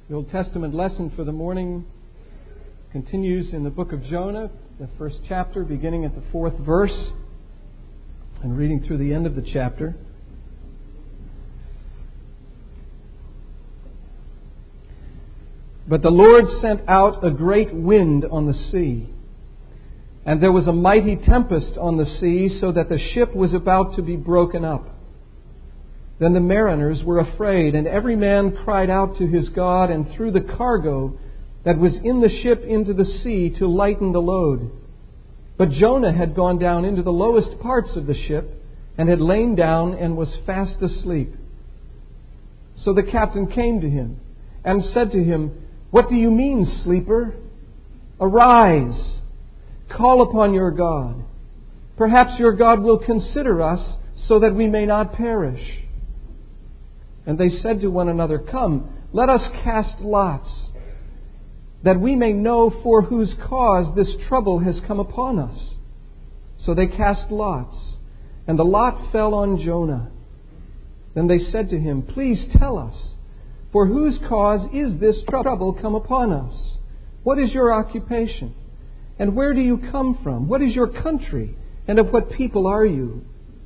The Old Testament lesson for the morning continues in the book of Jonah, the first chapter, beginning at the 4th verse and reading through the end of the chapter. But the Lord sent out a great wind on the sea, and there was a mighty tempest on the sea, so that the ship was about to be broken up. Then the mariners were afraid, and every man cried out to his God, and threw the cargo that was in the ship into the sea to lighten the load. But Jonah had gone down into the lowest parts of the ship, and had lain down and was fast asleep. So the captain came to him, and said to him, "What do you mean, sleeper? Arise, call upon your God. Perhaps your God will consider us, so that we may not perish." And they said to one another, "Come, let us cast lots, that we may know for whose cause this trouble has come upon us." So they cast lots, and the lot fell on Jonah. Then they said to him, "Please tell us, for whose cause is this trouble come upon us? What is your occupation? And where do you come from? What is your country? And of what people are you?"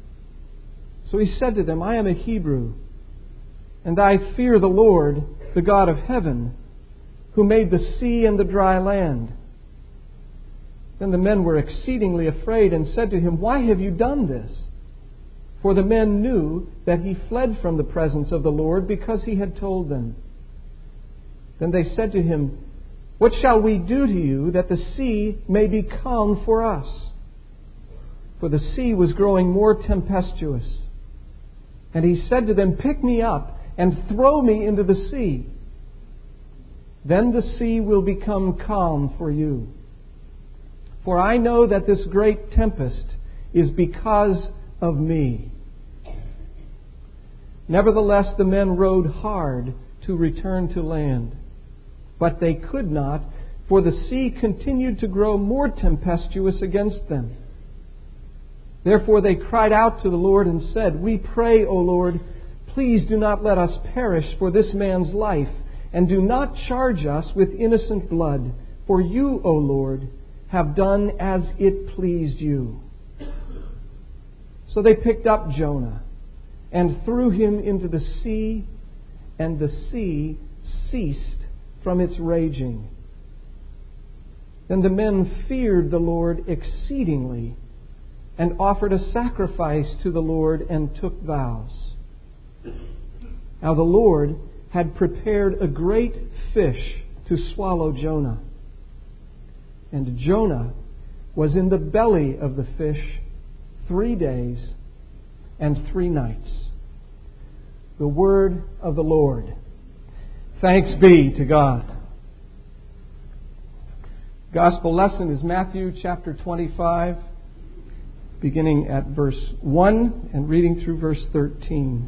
So he said to them, "I am a Hebrew, and I fear the Lord, the God of heaven, who made the sea and the dry land." Then the men were exceedingly afraid and said to him, "Why have you done this?" For the men knew that he fled from the presence of the Lord, because he had told them. Then they said to him, "What shall we do to you that the sea may be calm for us?" For the sea was growing more tempestuous. And he said to them, "Pick me up and throw me into the sea. Then the sea will become calm for you. For I know that this great tempest is because of me." Nevertheless, the men rowed hard to return to land. But they could not, for the sea continued to grow more tempestuous against them. Therefore they cried out to the Lord and said, "We pray, O Lord, please do not let us perish for this man's life, and do not charge us with innocent blood. For you, O Lord, have done as it pleased you." So they picked up Jonah and threw him into the sea, and the sea ceased from its raging. Then the men feared the Lord exceedingly, and offered a sacrifice to the Lord, and took vows. Now the Lord had prepared a great fish to swallow Jonah. And Jonah was in the belly of the fish 3 days and 3 nights. The word of the Lord. Thanks be to God. Gospel lesson is Matthew chapter 25, beginning at verse 1 and reading through verse 13.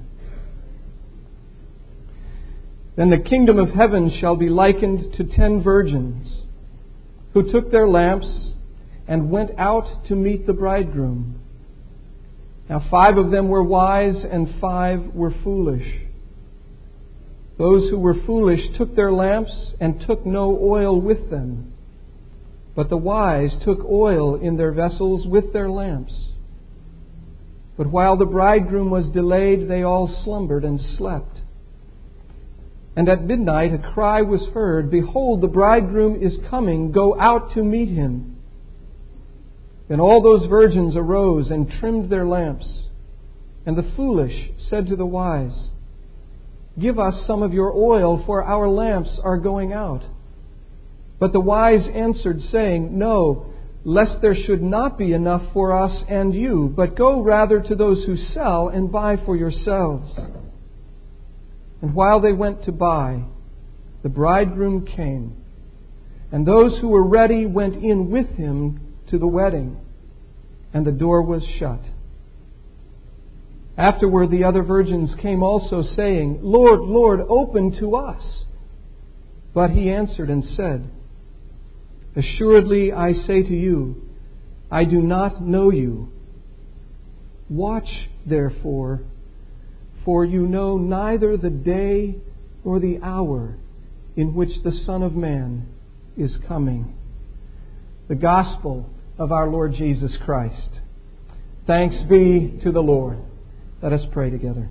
"Then the kingdom of heaven shall be likened to 10 virgins, who took their lamps and went out to meet the bridegroom. Now 5 of them were wise, and 5 were foolish. Those who were foolish took their lamps and took no oil with them. But the wise took oil in their vessels with their lamps. But while the bridegroom was delayed, they all slumbered and slept. And at midnight a cry was heard, 'Behold, the bridegroom is coming, go out to meet him.' Then all those virgins arose and trimmed their lamps. And the foolish said to the wise, 'Give us some of your oil, for our lamps are going out.' But the wise answered, saying, 'No, lest there should not be enough for us and you, but go rather to those who sell and buy for yourselves.' And while they went to buy, the bridegroom came, and those who were ready went in with him to the wedding, and the door was shut. Afterward the other virgins came also, saying, 'Lord, Lord, open to us.' But he answered and said, 'Assuredly I say to you, I do not know you. Watch therefore, for you know neither the day nor the hour in which the Son of Man is coming. The gospel of our Lord Jesus Christ. Thanks be to the Lord. Let us pray together.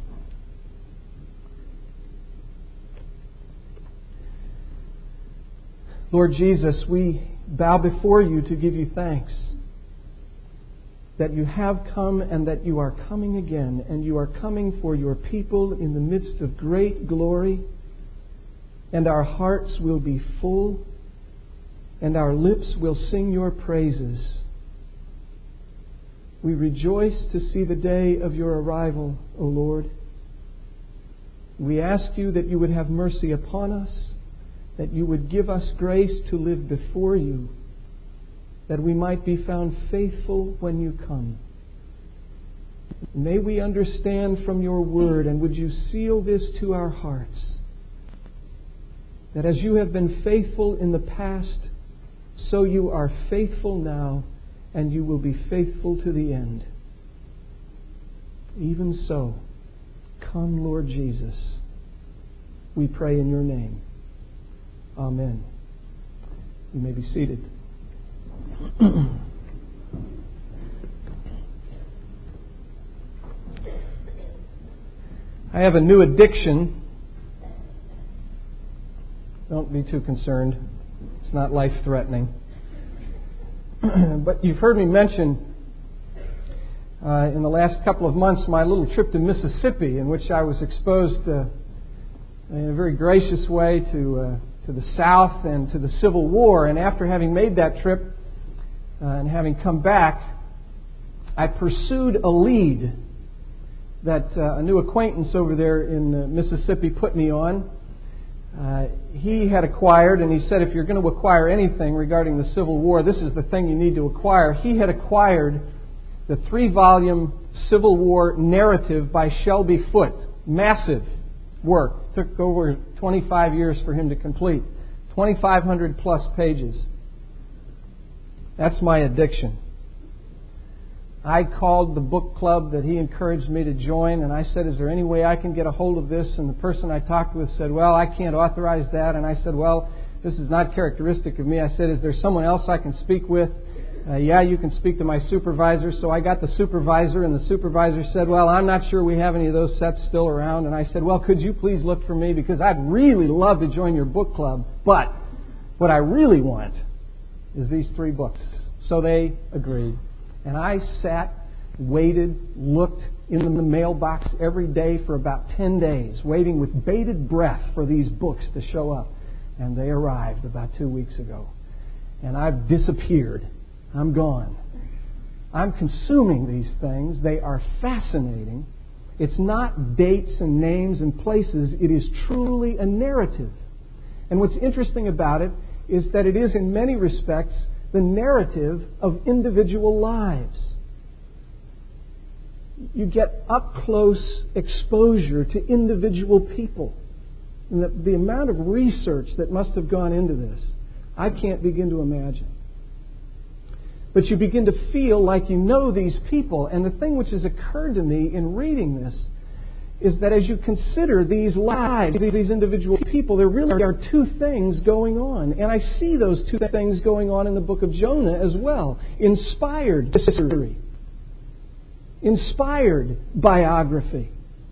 Lord Jesus, we bow before you to give you thanks that you have come and that you are coming again, and you are coming for your people in the midst of great glory, and our hearts will be full and our lips will sing your praises. We rejoice to see the day of your arrival, O Lord. We ask you that you would have mercy upon us, that you would give us grace to live before you, that we might be found faithful when you come. May we understand from your word, and would you seal this to our hearts, that as you have been faithful in the past, so you are faithful now, and you will be faithful to the end. Even so, come, Lord Jesus. We pray in your name. Amen. You may be seated. I have a new addiction. Don't be too concerned. It's not life-threatening. But you've heard me mention in the last couple of months my little trip to Mississippi, in which I was exposed in a very gracious way to the South and to the Civil War. And after having made that trip and having come back, I pursued a lead that a new acquaintance over there in Mississippi put me on. He had acquired, and he said, if you're going to acquire anything regarding the Civil War, this is the thing you need to acquire. He had acquired the 3-volume Civil War narrative by Shelby Foote. Massive work. Took over 25 years for him to complete. 2,500 plus pages. That's my addiction. I called the book club that he encouraged me to join, and I said, is there any way I can get a hold of this? And the person I talked with said, well, I can't authorize that. And I said, well, this is not characteristic of me. I said, is there someone else I can speak with? Yeah, you can speak to my supervisor. So I got the supervisor, and the supervisor said, well, I'm not sure we have any of those sets still around. And I said, well, could you please look for me? Because I'd really love to join your book club, but what I really want is these 3 books. So they agreed. And I sat, waited, looked in the mailbox every day for about 10 days, waiting with bated breath for these books to show up. And they arrived about 2 weeks ago. And I've disappeared. I'm gone. I'm consuming these things. They are fascinating. It's not dates and names and places. It is truly a narrative. And what's interesting about it is that it is, in many respects, the narrative of individual lives. You get up-close exposure to individual people. And the amount of research that must have gone into this, I can't begin to imagine. But you begin to feel like you know these people. And the thing which has occurred to me in reading this is that as you consider these lives, these individual people, there really are 2 things going on. And I see those 2 things going on in the book of Jonah as well. Inspired history. Inspired biography.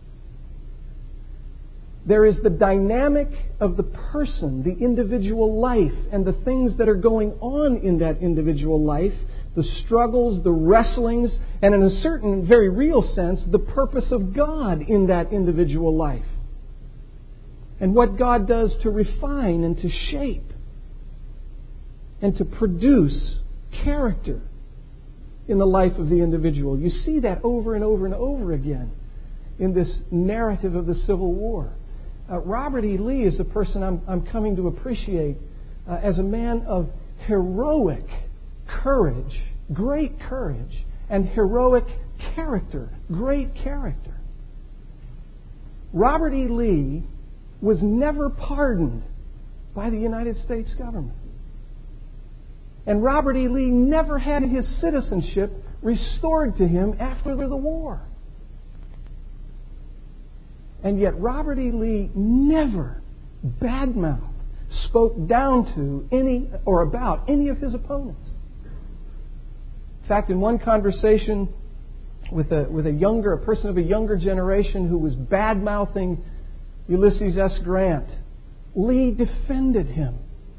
There is the dynamic of the person, the individual life, and the things that are going on in that individual life, the struggles, the wrestlings, and in a certain, very real sense, the purpose of God in that individual life. And what God does to refine and to shape and to produce character in the life of the individual. You see that over and over and over again in this narrative of the Civil War. Robert E. Lee is a person I'm coming to appreciate as a man of heroic courage, great courage, and heroic character, great character. Robert E. Lee was never pardoned by the United States government. And Robert E. Lee never had his citizenship restored to him after the war. And yet Robert E. Lee never badmouthed, spoke down to any or about any of his opponents. In fact, in one conversation with a person of a younger generation who was bad-mouthing Ulysses S. Grant, Lee defended him.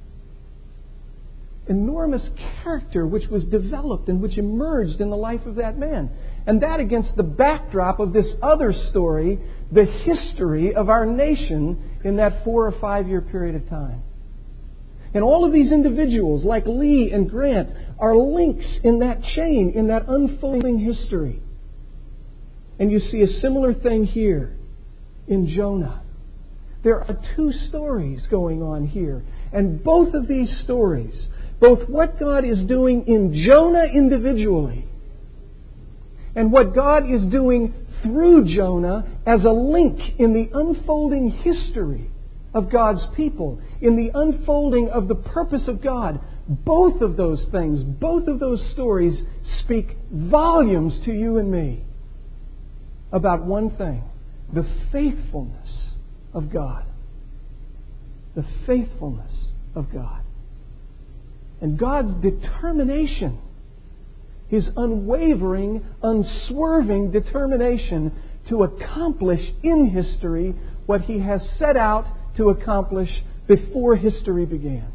Enormous character which was developed and which emerged in the life of that man. And that against the backdrop of this other story, the history of our nation in that 4 or 5 year period of time. And all of these individuals, like Lee and Grant, are links in that chain, in that unfolding history. And you see a similar thing here in Jonah. There are 2 stories going on here. And both of these stories, both what God is doing in Jonah individually and what God is doing through Jonah as a link in the unfolding history of God's people, in the unfolding of the purpose of God, both of those things, both of those stories speak volumes to you and me about one thing: the faithfulness of God. The faithfulness of God. And God's determination, His unwavering, unswerving determination to accomplish in history what He has set out to accomplish before history began.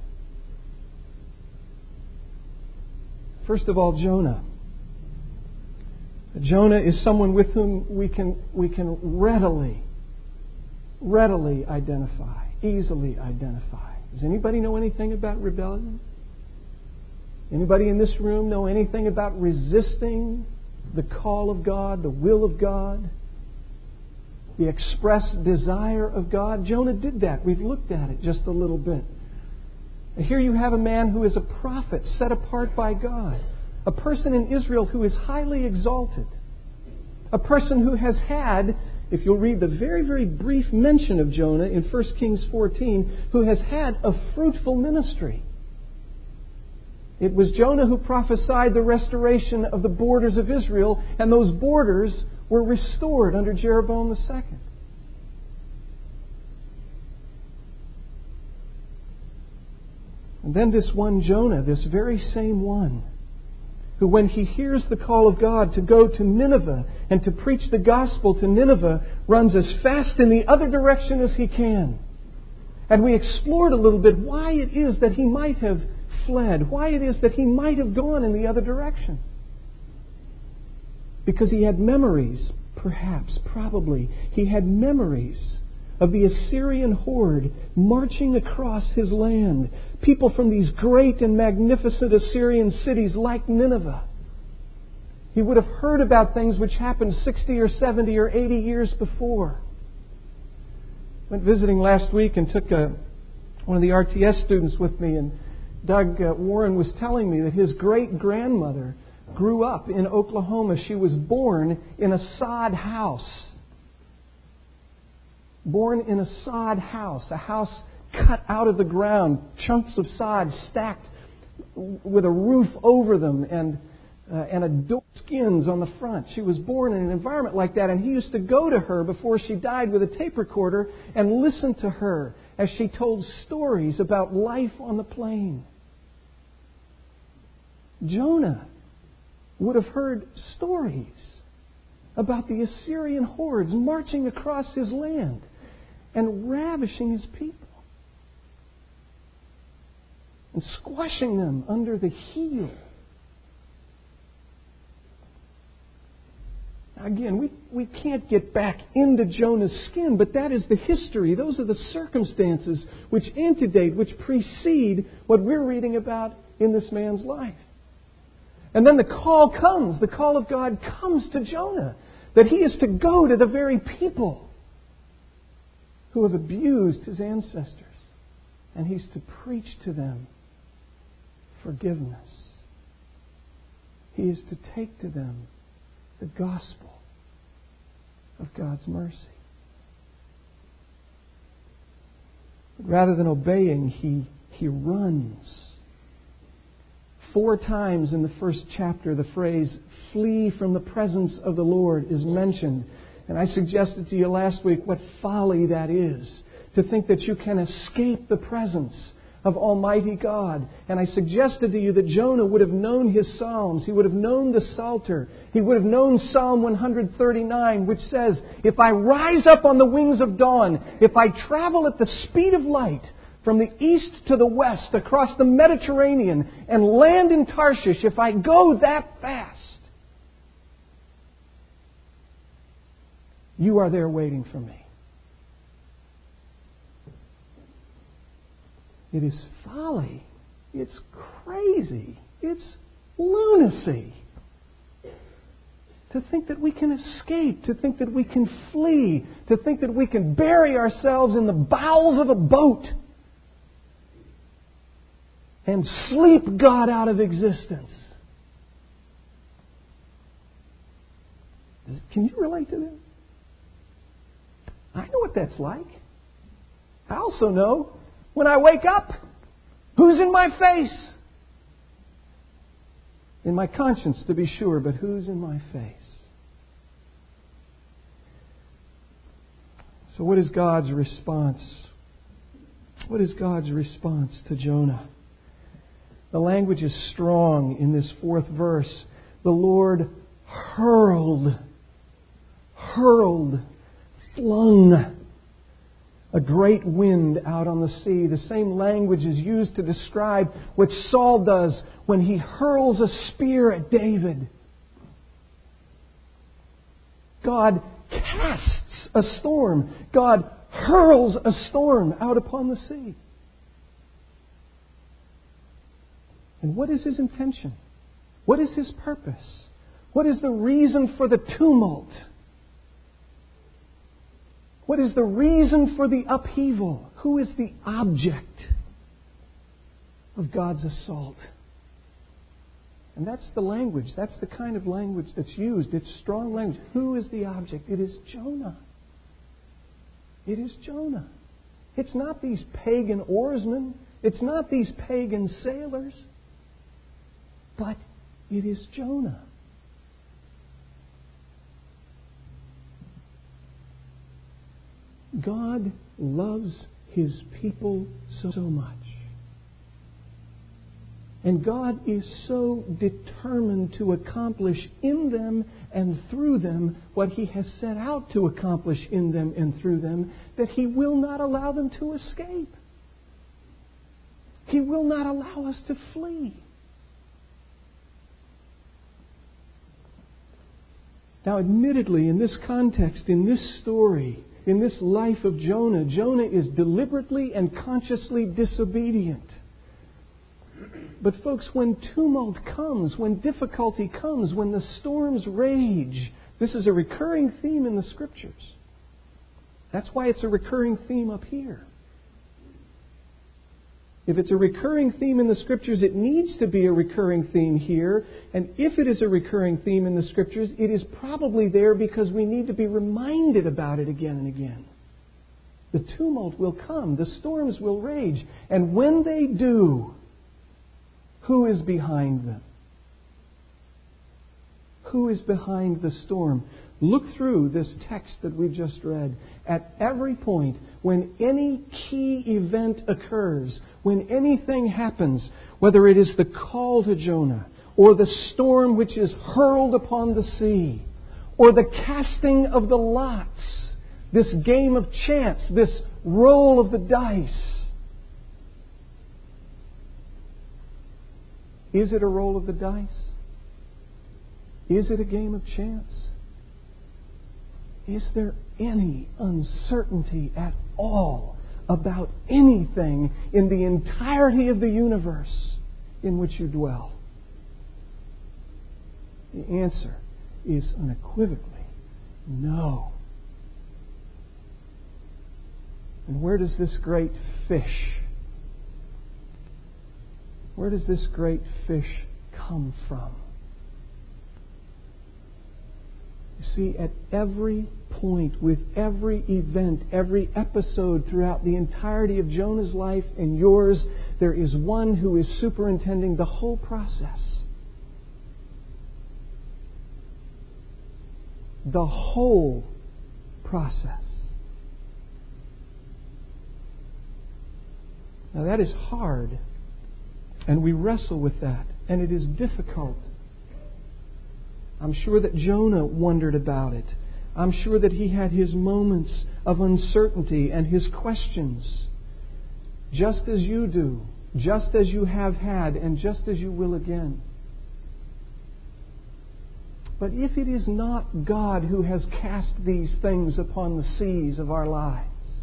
First of all, Jonah. Jonah is someone with whom we can readily identify, easily identify. Does anybody know anything about rebellion? Anybody in this room know anything about resisting the call of God, the will of God, the expressed desire of God? Jonah did that. We've looked at it just a little bit. Here you have a man who is a prophet set apart by God. A person in Israel who is highly exalted. A person who has had, if you'll read the very, very brief mention of Jonah in 1 Kings 14, who has had a fruitful ministry. It was Jonah who prophesied the restoration of the borders of Israel, and those borders were restored under Jeroboam II. And then this one Jonah, this very same one, who when he hears the call of God to go to Nineveh and to preach the gospel to Nineveh, runs as fast in the other direction as he can. And we explored a little bit why it is that he might have fled, why it is that he might have gone in the other direction. Because he had memories, perhaps, probably, he had memories of the Assyrian horde marching across his land. People from these great and magnificent Assyrian cities like Nineveh. He would have heard about things which happened 60 or 70 or 80 years before. Went visiting last week and took one of the RTS students with me, and Doug Warren was telling me that his great-grandmother grew up in Oklahoma. She was born in a sod house. Born in a sod house, a house cut out of the ground, chunks of sod stacked with a roof over them and a door, skins on the front. She was born in an environment like that, and he used to go to her before she died with a tape recorder and listen to her as she told stories about life on the plain. Jonah would have heard stories about the Assyrian hordes marching across his land and ravishing his people and squashing them under the heel. Again, we can't get back into Jonah's skin, but that is the history. Those are the circumstances which antedate, which precede what we're reading about in this man's life. And then the call comes. The call of God comes to Jonah that he is to go to the very people who have abused his ancestors. And he's to preach to them forgiveness. He is to take to them the gospel of God's mercy. But rather than obeying, he runs. 4 times in the first chapter, the phrase, "flee from the presence of the Lord," is mentioned. And I suggested to you last week what folly that is. to think that you can escape the presence of Almighty God. And I suggested to you that Jonah would have known his Psalms. He would have known the Psalter. He would have known Psalm 139, which says, if I rise up on the wings of dawn, if I travel at the speed of light from the east to the west across the Mediterranean and land in Tarshish, if I go that fast, you are there waiting for me. It is folly. It's crazy. It's lunacy to think that we can escape, to think that we can flee, to think that we can bury ourselves in the bowels of a boat and sleep God out of existence. Can you relate to that? I know what that's like. I also know when I wake up, who's in my face? In my conscience, to be sure, but who's in my face? So what is God's response? What is God's response to Jonah? The language is strong in this fourth verse. The Lord hurled, flung a great wind out on the sea. The same language is used to describe what Saul does when he hurls a spear at David. God casts a storm. God hurls a storm out upon the sea. And what is His intention? What is His purpose? What is the reason for the tumult? What is the reason for the upheaval? Who is the object of God's assault? And that's the language. That's the kind of language that's used. It's strong language. Who is the object? It is Jonah. It is Jonah. It's not these pagan oarsmen. It's not these pagan sailors. But it is Jonah. God loves His people so much. And God is so determined to accomplish in them and through them what He has set out to accomplish in them and through them, that He will not allow them to escape. He will not allow us to flee. Now, admittedly, in this context, in this story, in this life of Jonah, Jonah is deliberately and consciously disobedient. But folks, when tumult comes, when difficulty comes, when the storms rage, this is a recurring theme in the Scriptures. That's why it's a recurring theme up here. If it's a recurring theme in the Scriptures, it needs to be a recurring theme here. And if it is a recurring theme in the Scriptures, it is probably there because we need to be reminded about it again and again. The tumult will come. The storms will rage. And when they do, who is behind them? Who is behind the storm? Look through this text that we've just read. At every point, when any key event occurs, when anything happens, whether it is the call to Jonah, or the storm which is hurled upon the sea, or the casting of the lots, this game of chance, this roll of the dice, is it a roll of the dice? Is it a game of chance? Is there any uncertainty at all about anything in the entirety of the universe in which you dwell? The answer is unequivocally no. And where does this great fish come from? You see, at every point, with every event, every episode throughout the entirety of Jonah's life and yours, there is one who is superintending the whole process. The whole process. Now that is hard, and we wrestle with that, and it is difficult. I'm sure that Jonah wondered about it. I'm sure that he had his moments of uncertainty and his questions, just as you do, just as you have had, and just as you will again. But if it is not God who has cast these things upon the seas of our lives,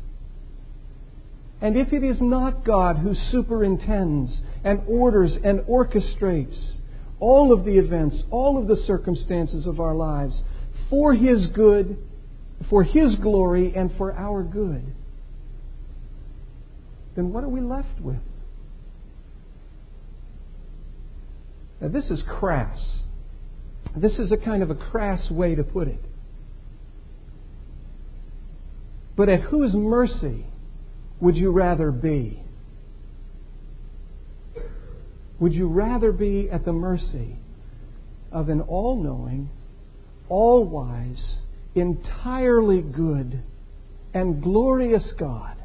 and if it is not God who superintends and orders and orchestrates all of the events, all of the circumstances of our lives for His good, for His glory, and for our good, then what are we left with? Now, this is crass. This is a kind of a crass way to put it. But at whose mercy would you rather be? Would you rather be at the mercy of an all-knowing, all-wise, entirely good, and glorious God?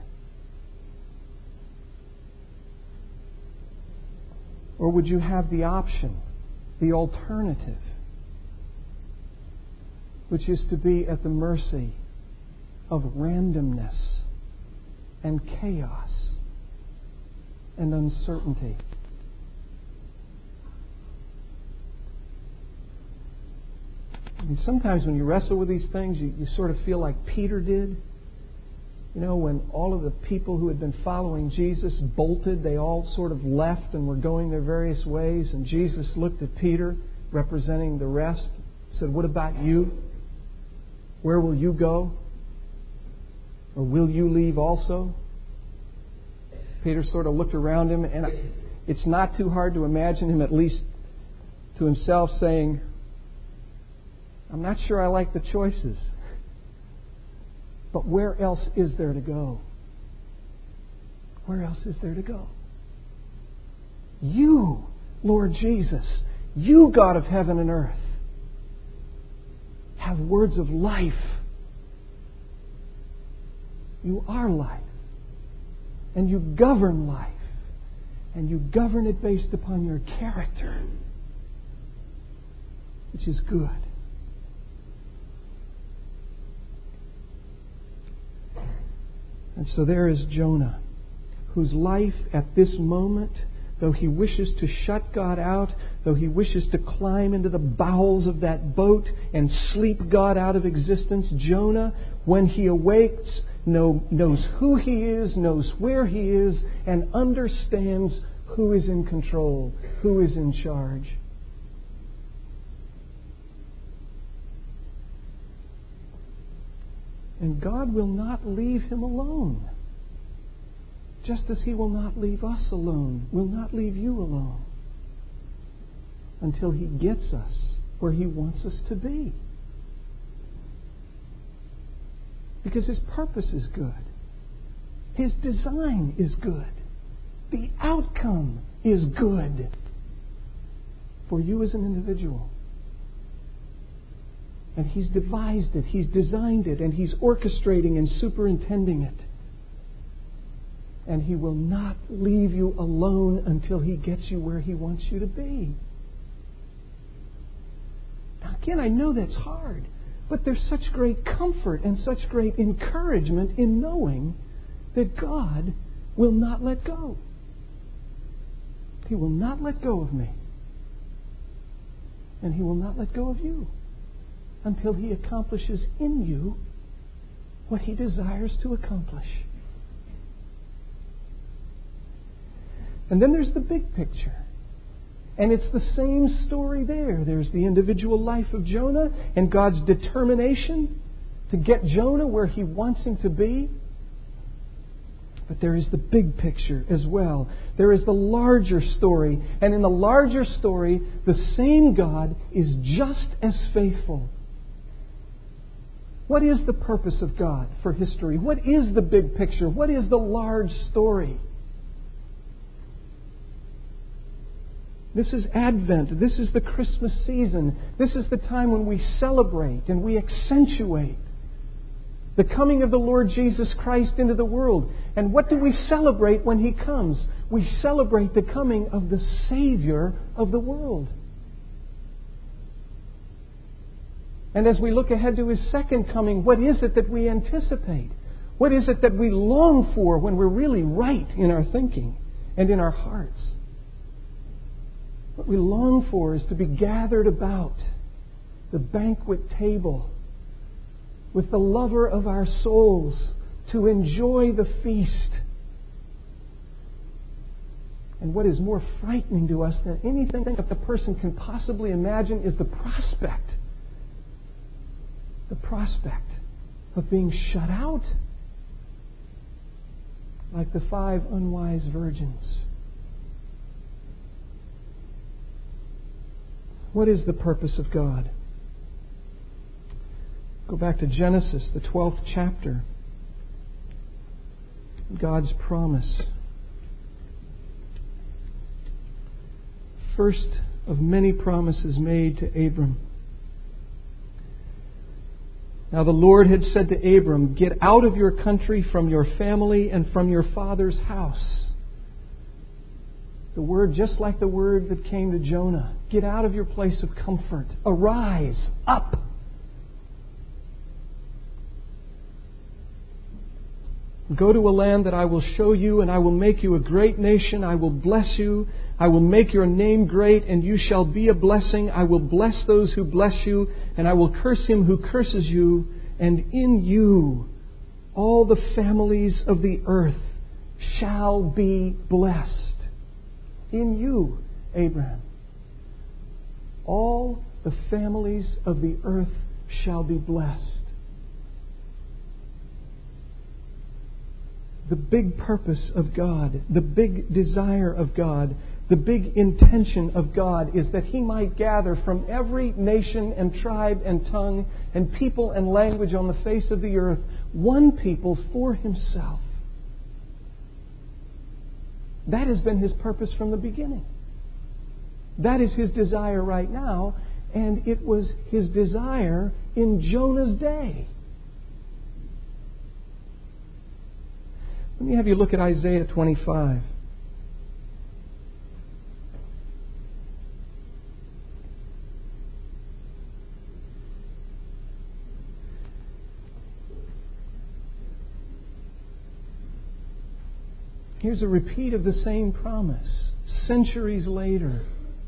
Or would you have the option, the alternative, which is to be at the mercy of randomness and chaos and uncertainty? And sometimes when you wrestle with these things, you sort of feel like Peter did. You know, when all of the people who had been following Jesus bolted, they all sort of left and were going their various ways. And Jesus looked at Peter, representing the rest, said, "What about you? Where will you go? Or will you leave also?" Peter sort of looked around him, and it's not too hard to imagine him, at least to himself, saying, "I'm not sure I like the choices. But where else is there to go? Where else is there to go? You, Lord Jesus, you, God of heaven and earth, have words of life. You are life. And you govern life. And you govern it based upon your character, which is good." And so there is Jonah, whose life at this moment, though he wishes to shut God out, though he wishes to climb into the bowels of that boat and sleep God out of existence, Jonah, when he awakes, knows who he is, knows where he is, and understands who is in control, who is in charge. And God will not leave him alone. Just as He will not leave us alone, will not leave you alone, until He gets us where He wants us to be. Because His purpose is good. His design is good. The outcome is good for you as an individual. And He's devised it, He's designed it, and He's orchestrating and superintending it. And He will not leave you alone until He gets you where He wants you to be. Now again, I know that's hard, but there's such great comfort and such great encouragement in knowing that God will not let go. He will not let go of me. And He will not let go of you until He accomplishes in you what He desires to accomplish. And then there's the big picture. And it's the same story there. There's the individual life of Jonah and God's determination to get Jonah where He wants him to be. But there is the big picture as well. There is the larger story. And in the larger story, the same God is just as faithful. What is the purpose of God for history? What is the big picture? What is the large story? This is Advent. This is the Christmas season. This is the time when we celebrate and we accentuate The coming of the Lord Jesus Christ into the world. And what do we celebrate when He comes? We celebrate the coming of the Savior of the world. And as we look ahead to His second coming, what is it that we anticipate? What is it that we long for when we're really right in our thinking and in our hearts? What we long for is to be gathered about the banquet table with the lover of our souls, to enjoy the feast. And what is more frightening to us than anything that the person can possibly imagine is the prospect of being shut out like the 5 unwise virgins. What is the purpose of God? Go back to Genesis, the 12th chapter. God's promise. First of many promises made to Abram. Now the Lord had said to Abram, "Get out of your country, from your family, and from your father's house." The word just like the word that came to Jonah. Get out of your place of comfort. Arise, up. Go to a land that I will show you, and I will make you a great nation. I will bless you. I will make your name great, and you shall be a blessing. I will bless those who bless you, and I will curse him who curses you. And in you all the families of the earth shall be blessed. In you, Abraham, all the families of the earth shall be blessed. The big purpose of God, the big desire of God, the big intention of God is that He might gather from every nation and tribe and tongue and people and language on the face of the earth one people for Himself. That has been His purpose from the beginning. That is His desire right now, and it was His desire in Jonah's day. Let me have you look at Isaiah 25. Here's a repeat of the same promise, centuries later.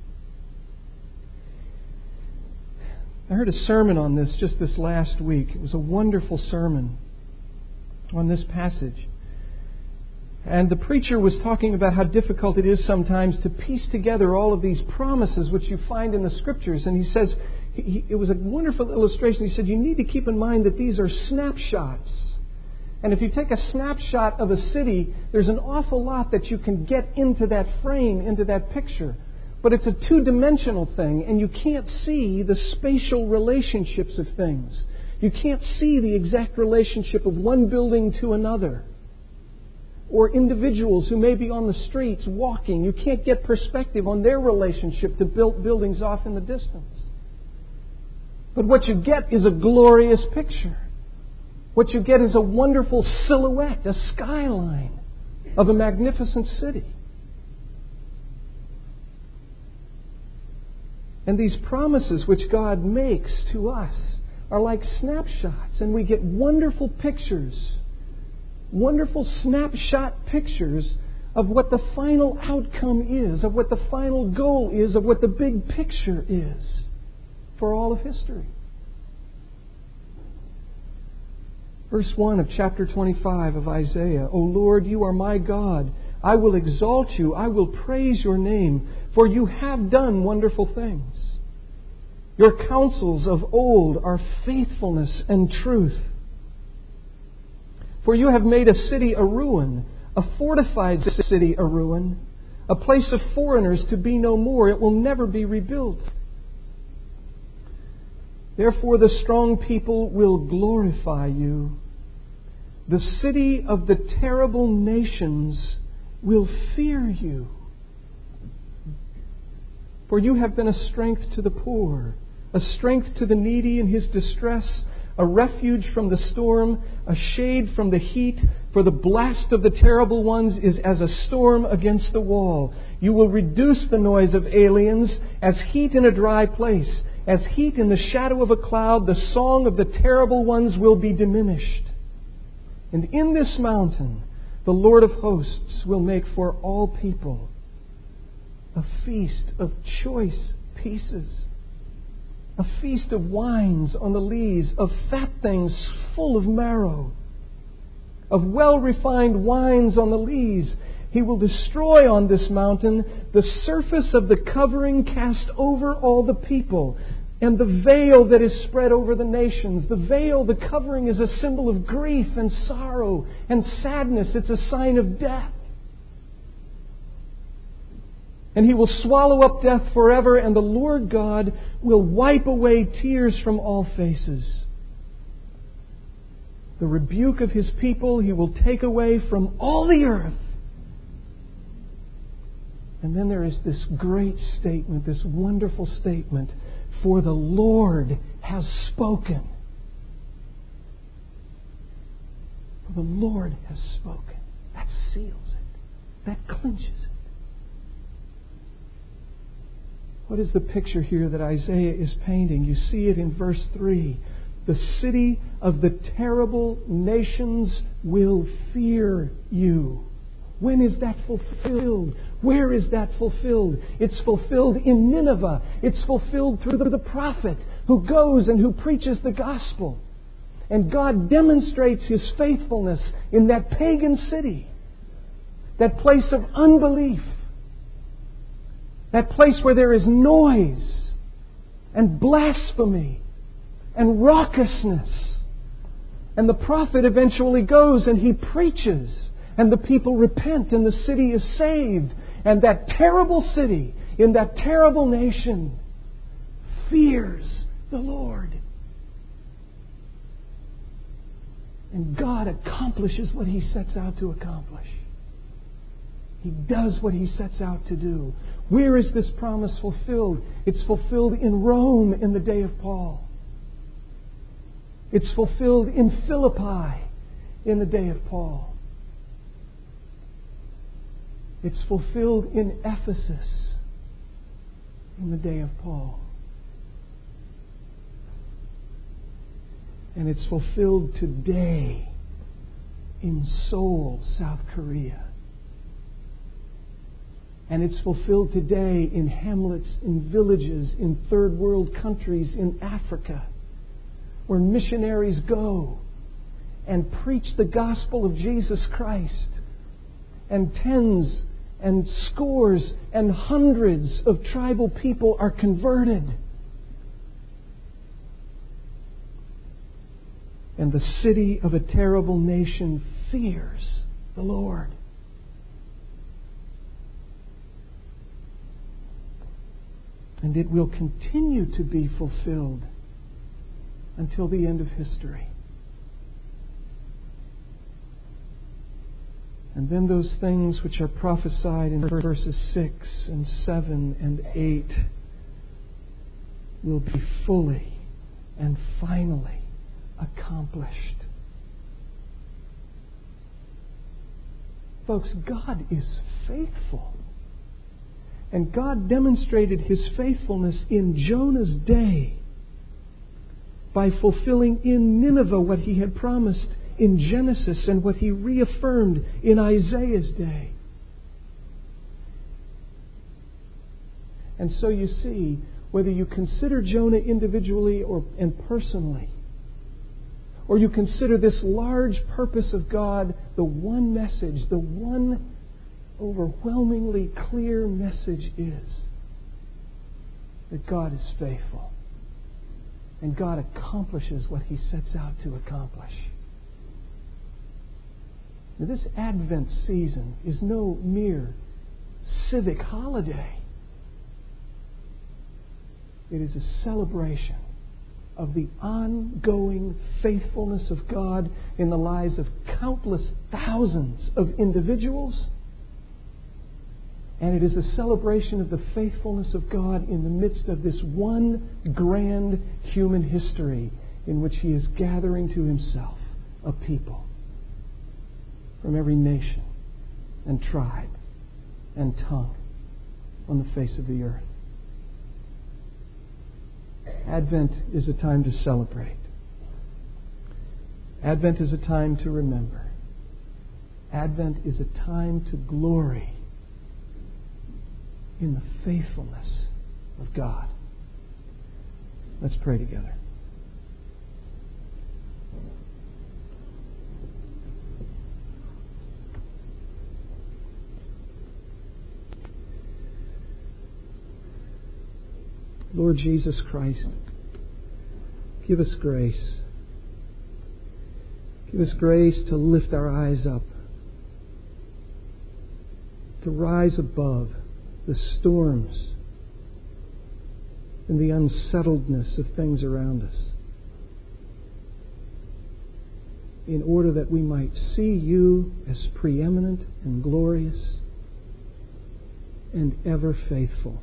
I heard a sermon on this just this last week. It was a wonderful sermon on this passage. And the preacher was talking about how difficult it is sometimes to piece together all of these promises which you find in the Scriptures. And he says, it was a wonderful illustration. He said, you need to keep in mind that these are snapshots. And if you take a snapshot of a city, there's an awful lot that you can get into that frame, into that picture. But it's a two-dimensional thing, and you can't see the spatial relationships of things. You can't see the exact relationship of one building to another. Or individuals who may be on the streets walking. You can't get perspective on their relationship to buildings off in the distance. But what you get is a glorious picture. What you get is a wonderful silhouette, a skyline of a magnificent city. And these promises which God makes to us are like snapshots, and we get wonderful pictures, wonderful snapshot pictures of what the final outcome is, of what the final goal is, of what the big picture is for all of history. Verse 1 of chapter 25 of Isaiah, O Lord, you are my God. I will exalt you. I will praise your name, for you have done wonderful things. Your counsels of old are faithfulness and truth. For you have made a city a ruin, a fortified city a ruin, a place of foreigners to be no more. It will never be rebuilt. Therefore the strong people will glorify you. The city of the terrible nations will fear you. For you have been a strength to the poor, a strength to the needy in his distress, a refuge from the storm, a shade from the heat, for the blast of the terrible ones is as a storm against the wall. You will reduce the noise of aliens as heat in a dry place. As heat in the shadow of a cloud, the song of the terrible ones will be diminished. And in this mountain, the Lord of hosts will make for all people a feast of choice pieces, a feast of wines on the lees, of fat things full of marrow, of well-refined wines on the lees. He will destroy on this mountain the surface of the covering cast over all the people, and the veil that is spread over the nations. The veil, the covering, is a symbol of grief and sorrow and sadness. It's a sign of death. And He will swallow up death forever, and the Lord God will wipe away tears from all faces. The rebuke of His people He will take away from all the earth. And then there is this great statement, this wonderful statement, for the Lord has spoken. For the Lord has spoken. That seals it. That clinches it. What is the picture here that Isaiah is painting? You see it in verse 3. The city of the terrible nations will fear you. When is that fulfilled? Where is that fulfilled? It's fulfilled in Nineveh. It's fulfilled through the prophet who goes and who preaches the gospel. And God demonstrates His faithfulness in that pagan city, that place of unbelief, that place where there is noise and blasphemy and raucousness. And the prophet eventually goes and he preaches, and the people repent, and the city is saved. And that terrible city in that terrible nation fears the Lord. And God accomplishes what He sets out to accomplish. He does what He sets out to do. Where is this promise fulfilled? It's fulfilled in Rome in the day of Paul. It's fulfilled in Philippi in the day of Paul. It's fulfilled in Ephesus in the day of Paul. And it's fulfilled today in Seoul, South Korea. And it's fulfilled today in hamlets, in villages, in third world countries, in Africa, where missionaries go and preach the gospel of Jesus Christ. And tens and scores and hundreds of tribal people are converted. And the city of a terrible nation fears the Lord. And it will continue to be fulfilled until the end of history. And then those things which are prophesied in verses 6 and 7 and 8 will be fully and finally accomplished. Folks, God is faithful. And God demonstrated His faithfulness in Jonah's day by fulfilling in Nineveh what He had promised in Genesis and what He reaffirmed in Isaiah's day. And so you see, whether you consider Jonah individually and personally, or you consider this large purpose of God, the one message, the one overwhelmingly clear message is that God is faithful. And God accomplishes what He sets out to accomplish. Now, this Advent season is no mere civic holiday. It is a celebration of the ongoing faithfulness of God in the lives of countless thousands of individuals. And it is a celebration of the faithfulness of God in the midst of this one grand human history in which He is gathering to Himself a people from every nation and tribe and tongue on the face of the earth. Advent is a time to celebrate. Advent is a time to remember. Advent is a time to glory in the faithfulness of God. Let's pray together. Lord Jesus Christ, give us grace. Give us grace to lift our eyes up, to rise above the storms and the unsettledness of things around us, in order that we might see You as preeminent and glorious and ever faithful.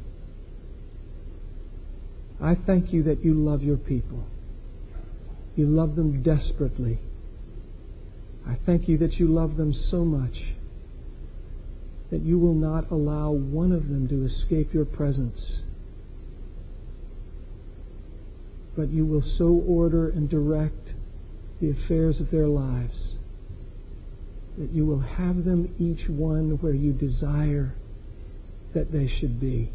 I thank You that You love Your people. You love them desperately. I thank You that You love them so much that You will not allow one of them to escape Your presence, but You will so order and direct the affairs of their lives that You will have them each one where You desire that they should be.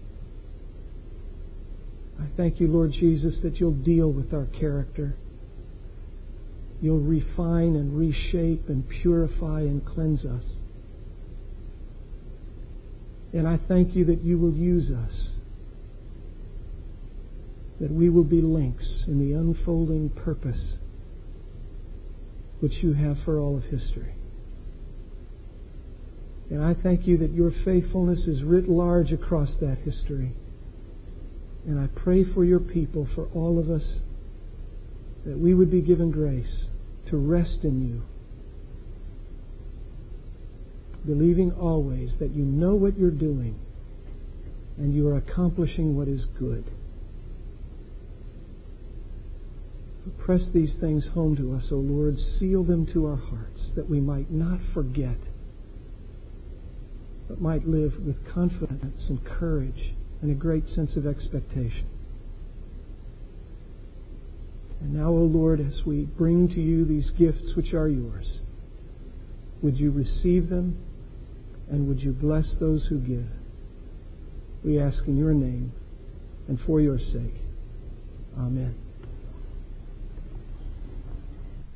I thank You, Lord Jesus, that You'll deal with our character. You'll refine and reshape and purify and cleanse us. And I thank You that You will use us, that we will be links in the unfolding purpose which You have for all of history. And I thank You that Your faithfulness is writ large across that history. And I pray for Your people, for all of us, that we would be given grace to rest in You, believing always that You know what You're doing and You are accomplishing what is good. Press these things home to us, O Lord. Seal them to our hearts, that we might not forget, but might live with confidence and courage and a great sense of expectation. And now, O Lord, as we bring to You these gifts which are Yours, would You receive them and would You bless those who give? We ask in Your name and for Your sake. Amen.